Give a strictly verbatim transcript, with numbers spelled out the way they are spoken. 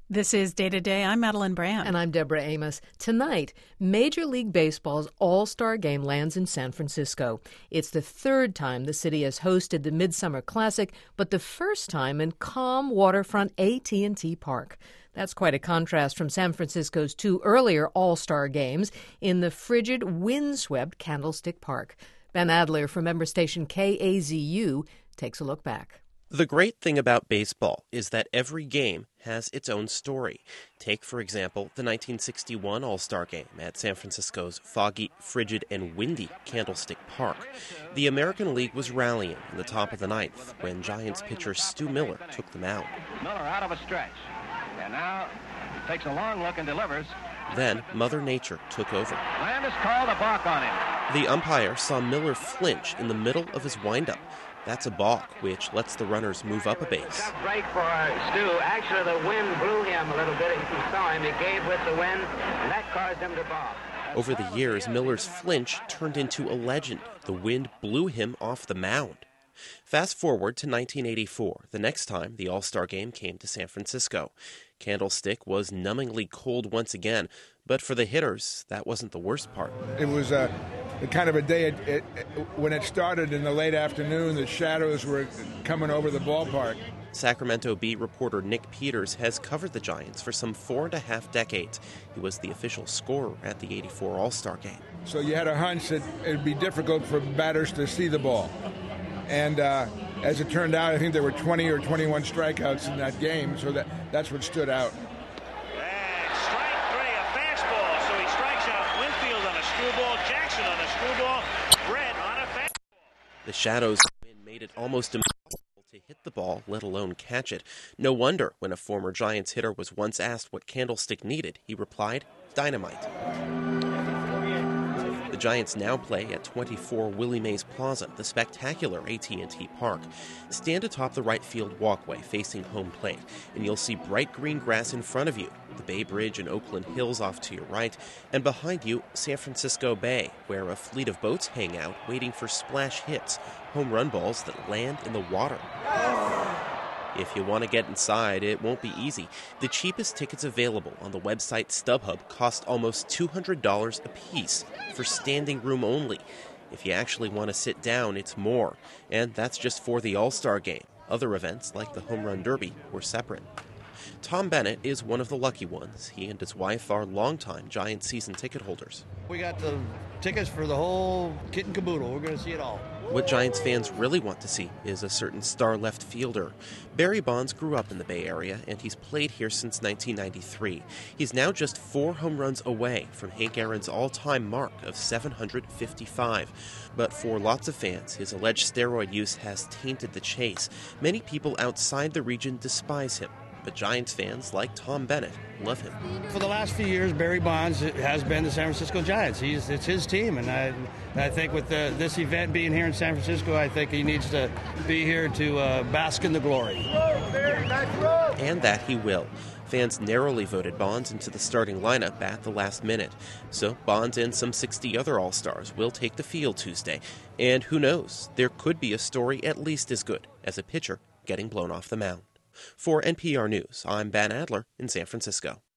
This is Day to Day. I'm Madeline Brand. And I'm Deborah Amos. Tonight, Major League Baseball's All-Star Game lands in San Francisco. It's the third time the city has hosted the Midsummer Classic, but the first time in calm waterfront A T and T Park. That's quite a contrast from San Francisco's two earlier All-Star Games in the frigid, windswept Candlestick Park. Ben Adler from member station K A Z U takes a look back. The great thing about baseball is that every game has its own story. Take, for example, the nineteen sixty-one All-Star Game at San Francisco's foggy, frigid, and windy Candlestick Park. The American League was rallying in the top of the ninth when Giants pitcher Stu Miller took them out. Miller out of a stretch, and now takes a long look and delivers. Then Mother Nature took over. Landis called a balk on him. The umpire saw Miller flinch in the middle of his windup. That's a balk, which lets the runners move up a base. Tough break for Stu. Actually, the wind blew him a little bit. If you saw him, he gave with the wind, and that caused him to balk. Over the years, Miller's flinch turned into a legend. The wind blew him off the mound. Fast forward to nineteen eighty-four, the next time the All-Star Game came to San Francisco. Candlestick was numbingly cold once again, but for the hitters, that wasn't the worst part. It was a, a kind of a day, it, it, when it started in the late afternoon, the shadows were coming over the ballpark. Sacramento Bee reporter Nick Peters has covered the Giants for some four and a half decades. He was the official scorer at the eighty-four All-Star Game. So you had a hunch that it would be difficult for batters to see the ball. And uh, as it turned out, I think there were twenty or twenty-one strikeouts in that game, so that, that's what stood out. And strike three, a fastball. So he strikes out Winfield on a screwball, Jackson on a screwball, Brett on a fastball. The shadows made it almost impossible to hit the ball, let alone catch it. No wonder when a former Giants hitter was once asked what Candlestick needed, he replied, dynamite. The Giants now play at twenty-four Willie Mays Plaza, the spectacular A T and T Park. Stand atop the right field walkway facing home plate, and you'll see bright green grass in front of you, the Bay Bridge and Oakland Hills off to your right, and behind you, San Francisco Bay, where a fleet of boats hang out waiting for splash hits, home run balls that land in the water. If you want to get inside, it won't be easy. The cheapest tickets available on the website StubHub cost almost two hundred dollars a piece for standing room only. If you actually want to sit down, it's more. And that's just for the All-Star Game. Other events, like the Home Run Derby, were separate. Tom Bennett is one of the lucky ones. He and his wife are longtime Giants season ticket holders. We got the tickets for the whole kit and caboodle. We're going to see it all. What Giants fans really want to see is a certain star left fielder. Barry Bonds grew up in the Bay Area, and he's played here since nineteen ninety-three. He's now just four home runs away from Hank Aaron's all-time mark of seven hundred fifty-five. But for lots of fans, his alleged steroid use has tainted the chase. Many people outside the region despise him. But Giants fans like Tom Bennett love him. For the last few years, Barry Bonds has been the San Francisco Giants. He's it's his team, and I I think with the, this event being here in San Francisco, I think he needs to be here to uh, bask in the glory. And that he will. Fans narrowly voted Bonds into the starting lineup at the last minute. So Bonds and some sixty other All-Stars will take the field Tuesday. And who knows, there could be a story at least as good as a pitcher getting blown off the mound. For N P R News, I'm Ben Adler in San Francisco.